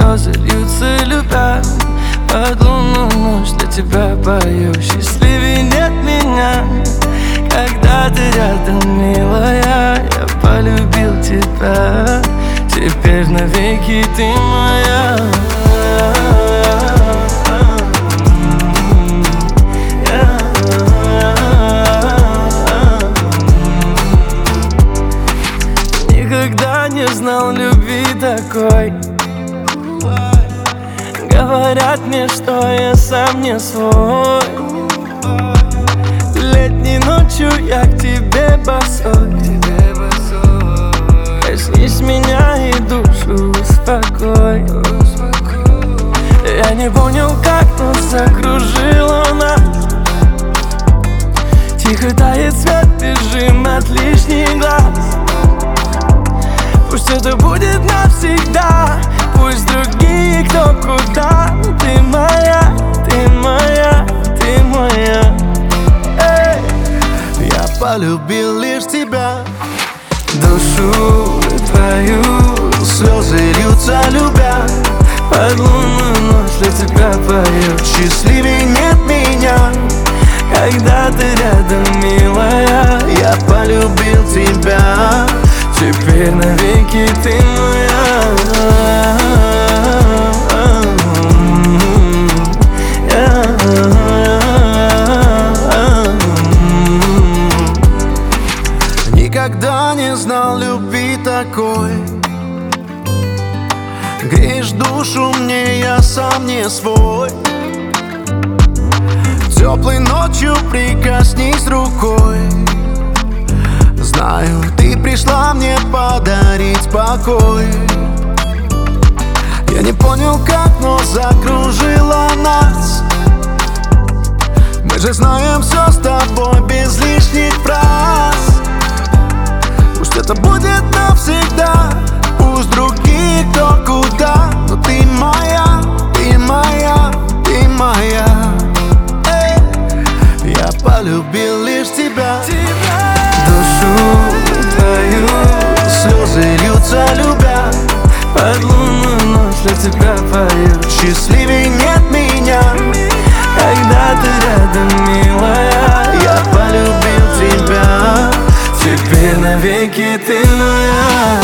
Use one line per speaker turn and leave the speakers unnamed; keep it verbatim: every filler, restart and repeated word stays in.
слезы льются, любя. Под лунную ночь для тебя пою, счастливее нет меня. Когда ты рядом, милая, я полюбил тебя. Теперь навеки ты моя. Никогда не знал любви такой. Говорят мне, что я сам не свой. Летней ночью я к тебе босой. Коснись меня и душу успокой. Я не понял, как, но закружила нас. Тихо тает свет, бежим от лишних глаз. Пусть это будет навсегда, пусть другие кто куда. Ты моя, ты моя, ты моя. Эй!
Я полюбил лишь тебя.
Душу твою
Слезы льются, любя.
под лунную ночь для тебя пою.
Счастливее нет меня.
Когда ты рядом, милая,
Я полюбил тебя.
теперь навеки ты моя.
Никогда не знал любви такой. Греешь душу мне, я сам не свой. Теплой ночью прикоснись рукой. Знаю, ты пришла мне подарить покой. Я не понял как, но закружила нас. Мы же знаем все с тобой без лишних фраз. Пусть это будет навсегда, пусть другие кто куда. Но ты моя, ты моя, ты моя. Эй, я полюбил лишь тебя.
Душу твою
Слезы льются, любя.
под лунную ночь для тебя пою.
Счастливее нет меня.
Когда ты рядом, милая,
Я полюбил тебя.
теперь навеки ты моя.